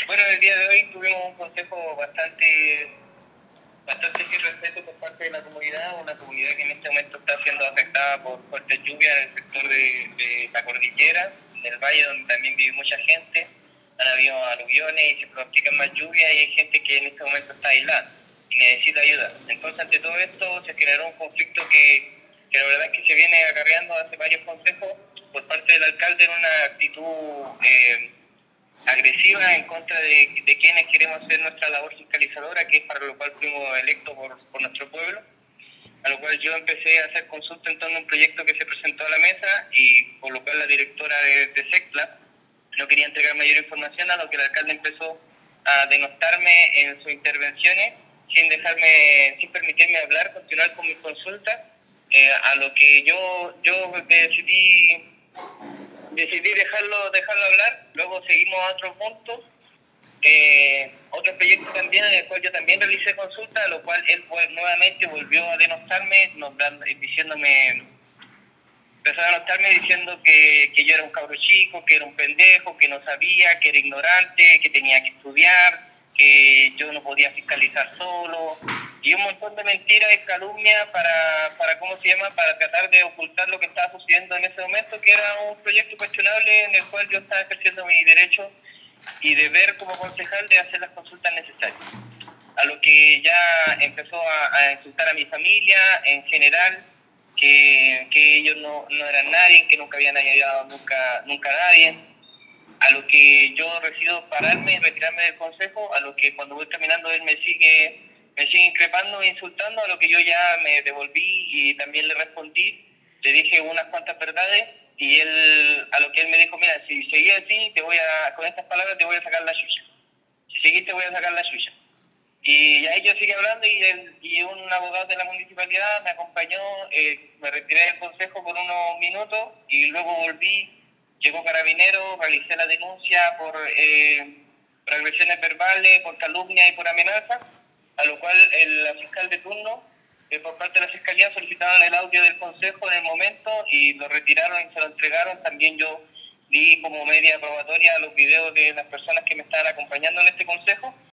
Bueno, el día de hoy tuvimos un consejo bastante sin respeto por parte de la comunidad, una comunidad que en este momento está siendo afectada por fuertes lluvias en el sector de la cordillera, del valle donde también vive mucha gente. Han habido aluviones y se pronostican más lluvias y hay gente que en este momento está aislada y necesita ayuda. Entonces, ante todo esto se generó un conflicto que la verdad es que se viene acarreando hace varios consejos por parte del alcalde en una actitud agresiva en contra de quienes queremos hacer nuestra labor fiscalizadora, que es para lo cual fuimos electos por nuestro pueblo, a lo cual yo empecé a hacer consulta en torno a un proyecto que se presentó a la mesa y por lo cual la directora de SECTLA no quería entregar mayor información, a lo que el alcalde empezó a denostarme en sus intervenciones sin permitirme hablar, continuar con mis consultas, a lo que yo decidí dejarlo hablar. Luego seguimos a otros puntos, otro proyecto también en el cual yo también realicé consulta, a lo cual él nuevamente volvió a denostarme, empezó a denostarme diciendo que yo era un cabro chico, que era un pendejo, que no sabía, que era ignorante, que tenía que estudiar, que yo no podía fiscalizar solo, y un montón de mentiras y calumnias para tratar de ocultar lo que estaba sucediendo en ese momento, que era un proyecto cuestionable en el cual yo estaba ejerciendo mi derecho y deber como concejal de hacer las consultas necesarias. A lo que ya empezó a insultar a mi familia en general, que ellos no eran nadie, que nunca habían ayudado nunca a nadie, a lo que yo decido pararme y retirarme del consejo, a lo que cuando voy caminando él me sigue increpando e insultando, a lo que yo ya me devolví y también le respondí, le dije unas cuantas verdades y a lo que él me dijo, mira, si seguís así, con estas palabras te voy a sacar la chucha. Si seguís te voy a sacar la chucha. Y ahí yo seguí hablando y un abogado de la municipalidad me acompañó, me retiré del consejo por unos minutos y luego volví, llegó Carabineros, realicé la denuncia por agresiones verbales, por calumnia y por amenaza, a lo cual la fiscal de turno, por parte de la fiscalía, solicitaron el audio del consejo en el momento y lo retiraron y se lo entregaron. También yo di como media probatoria los videos de las personas que me estaban acompañando en este consejo,